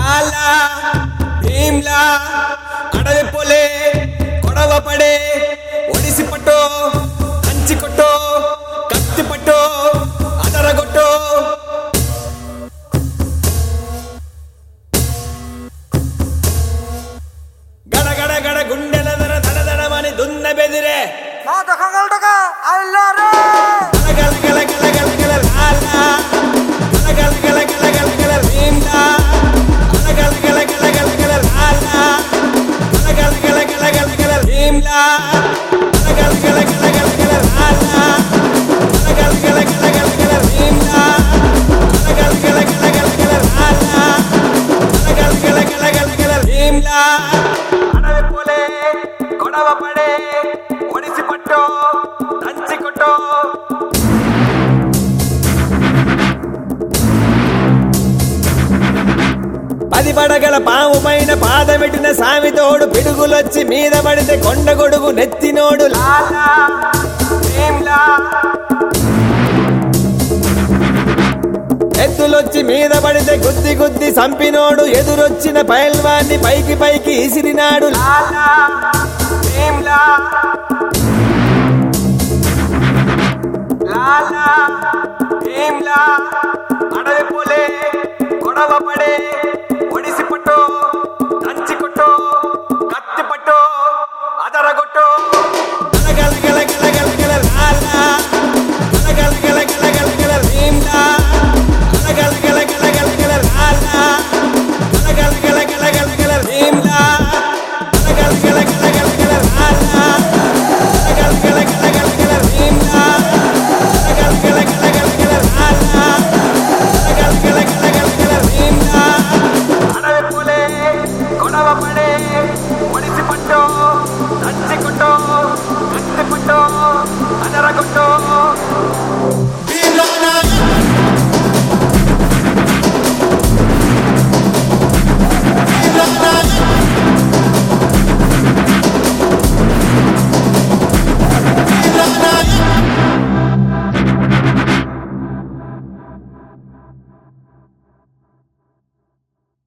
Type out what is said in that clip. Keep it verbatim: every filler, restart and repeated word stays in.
లాలా భీమ్లా అడవి పొలే కొడవ పడే ఒడిసి పట్టో కంచి కొట్టో కత్తి పట్టో అదరగొట్టో గడ గడ గడ గుండెల దర దడ దడమని దున్న బెదిరే గల గల గల గల గల లాలా గల గల గల గల గల భీమ్లా గల గల గల గల గల లాలా గల గల గల గల గల భీమ్లా గల గల గల గల గల లాలా గల గల గల గల గల భీమ్లా గల గల గల గల గల లాలా గల గల గల గల గల భీమ్లా అడవి పొలే కొడవ పడే ఒడిసి పట్టో దంచి కొట్టో పది పడగల పాము పైన పాదమెట్టిన సామితోడు పిడుగులొచ్చి మీద పడితే కొండ గొడుగు నెత్తినోడు లాలా భీమ్లా ఎద్దులొచ్చి మీద పడితే గుద్ది గుద్ది సంపినోడు ఎదురొచ్చిన పైల్వాన్ని పైకి పైకి ఇసిరినాడు లాలా భీమ్లా లాలా భీమ్లా అడవి పొలే కొడవ పడే ఒడిసి పట్టో దంచి కొట్టో కత్తి పట్టో అదరగొట్టో గల గల గల గల గల లాలా గల గల గల గల గల భీమ్లా గల గల గల గల గల లాలా గల గల గల గల గల భీమ్లా గల గల గల గల గల లాలా గల గల గల గల గల భీమ్లా గల గల గల గల గల లాలా గల గల గల గల గల భీమ్లా అడవి పొలే కొడవ పడే ఒడిసి పట్టో దంచి కొట్టో కత్తి పట్టో అదరగొట్టో